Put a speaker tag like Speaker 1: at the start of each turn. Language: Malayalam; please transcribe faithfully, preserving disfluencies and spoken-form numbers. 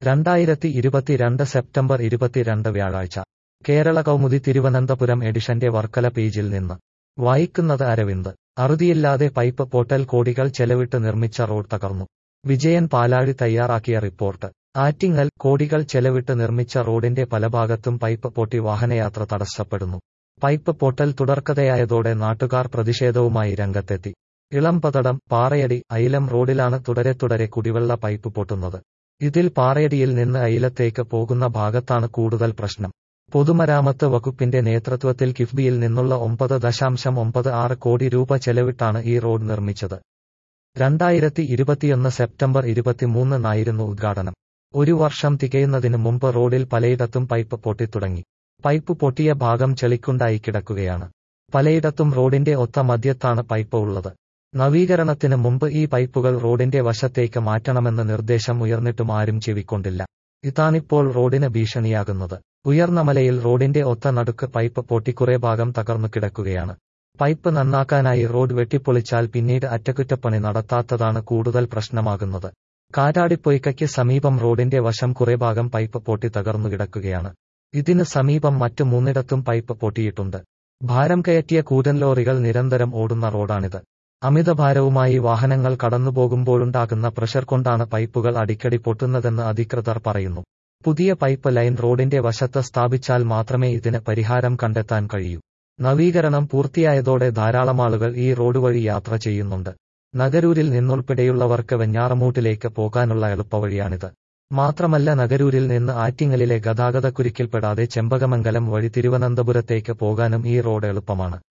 Speaker 1: രണ്ടായിരത്തി ഇരുപത്തിരണ്ട് സെപ്റ്റംബർ ഇരുപത്തിരണ്ട് വ്യാഴാഴ്ച കേരള കൗമുദി തിരുവനന്തപുരം എഡിഷന്റെ വർക്കല പേജിൽ നിന്ന് വായിക്കുന്നത് അരവിന്ദ്. അറുതിയില്ലാതെ പൈപ്പ് പൊട്ടൽ, കോടികൾ ചെലവിട്ട് നിർമ്മിച്ച റോഡ് തകർന്നു. വിജയൻ പാലാഴി തയ്യാറാക്കിയ റിപ്പോർട്ട്. ആറ്റിങ്ങൽ. കോടികൾ ചെലവിട്ട് നിർമ്മിച്ച റോഡിന്റെ പല ഭാഗത്തും പൈപ്പ് പൊട്ടി വാഹനയാത്ര തടസ്സപ്പെടുന്നു. പൈപ്പ് പൊട്ടൽ തുടർക്കഥയായതോടെ നാട്ടുകാർ പ്രതിഷേധവുമായി രംഗത്തെത്തി. ഇളംപതടം, പാറയടി, അയിലം റോഡിലാണ് തുടരെ തുടരെ കുടിവെള്ള പൈപ്പ് പൊട്ടുന്നത്. ഇതിൽ പാറയടിയിൽ നിന്ന് അയിലത്തേക്ക് പോകുന്ന ഭാഗത്താണ് കൂടുതൽ പ്രശ്നം. പൊതുമരാമത്ത് വകുപ്പിന്റെ നേതൃത്വത്തിൽ കിഫ്ബിയിൽ നിന്നുള്ള ഒമ്പത് ദശാംശം ഒമ്പത് ആറ് കോടി രൂപ ചെലവിട്ടാണ് ഈ റോഡ് നിർമ്മിച്ചത്. രണ്ടായിരത്തി ഇരുപത്തിയൊന്ന് സെപ്റ്റംബർ ഇരുപത്തിമൂന്നിനായിരുന്നു ഉദ്ഘാടനം. ഒരു വർഷം തികയുന്നതിന് മുമ്പ് റോഡിൽ പലയിടത്തും പൈപ്പ് പൊട്ടിത്തുടങ്ങി. പൈപ്പ് പൊട്ടിയ ഭാഗം ചെളിക്കുണ്ടായി കിടക്കുകയാണ്. പലയിടത്തും റോഡിന്റെ ഒത്ത മധ്യത്താണ് പൈപ്പ് ഉള്ളത്. നവീകരണത്തിന് മുമ്പ് ഈ പൈപ്പുകൾ റോഡിന്റെ വശത്തേക്ക് മാറ്റണമെന്ന് നിർദ്ദേശം ഉയർന്നിട്ടും ആരും ചെവിക്കൊണ്ടില്ല. ഇതാണിപ്പോൾ റോഡിന് ഭീഷണിയാകുന്നത്. ഉയർന്ന മലയിൽ റോഡിന്റെ ഒത്ത നടുക്ക് പൈപ്പ് പൊട്ടി കുറെ ഭാഗം തകർന്നു കിടക്കുകയാണ്. പൈപ്പ് നന്നാക്കാനായി റോഡ് വെട്ടിപ്പൊളിച്ചാൽ പിന്നീട് അറ്റകുറ്റപ്പണി നടത്താത്തതാണ് കൂടുതൽ പ്രശ്നമാകുന്നത്. കാറ്റാടിപ്പൊയ്ക്കയ്ക്ക് സമീപം റോഡിന്റെ വശം കുറെ ഭാഗം പൈപ്പ് പൊട്ടി തകർന്നു കിടക്കുകയാണ്. ഇതിന് സമീപം മറ്റ് മൂന്നിടത്തും പൈപ്പ് പൊട്ടിയിട്ടുണ്ട്. ഭാരം കയറ്റിയ കൂറ്റൻ ലോറികൾ നിരന്തരം ഓടുന്ന റോഡാണിത്. അമിതഭാരവുമായി വാഹനങ്ങൾ കടന്നുപോകുമ്പോഴുണ്ടാകുന്ന പ്രഷർ കൊണ്ടാണ് പൈപ്പുകൾ അടിക്കടി പൊട്ടുന്നതെന്ന് അധികൃതർ പറയുന്നു. പുതിയ പൈപ്പ് ലൈൻ റോഡിന്റെ വശത്ത് സ്ഥാപിച്ചാൽ മാത്രമേ ഇതിന് പരിഹാരം കണ്ടെത്താൻ കഴിയൂ. നവീകരണം പൂർത്തിയായതോടെ ധാരാളമാളുകൾ ഈ റോഡ് വഴി യാത്ര ചെയ്യുന്നുണ്ട്. നഗരൂരിൽ നിന്നുൾപ്പെടെയുള്ളവർക്ക് വെഞ്ഞാറമൂട്ടിലേക്ക് പോകാനുള്ള എളുപ്പവഴിയാണിത്. മാത്രമല്ല, നഗരൂരിൽ നിന്ന് ആറ്റിങ്ങലിലെ ഗതാഗതക്കുരുക്കിൽപ്പെടാതെ ചെമ്പകമംഗലം വഴി തിരുവനന്തപുരത്തേക്ക് പോകാനും ഈ റോഡ് എളുപ്പമാണ്.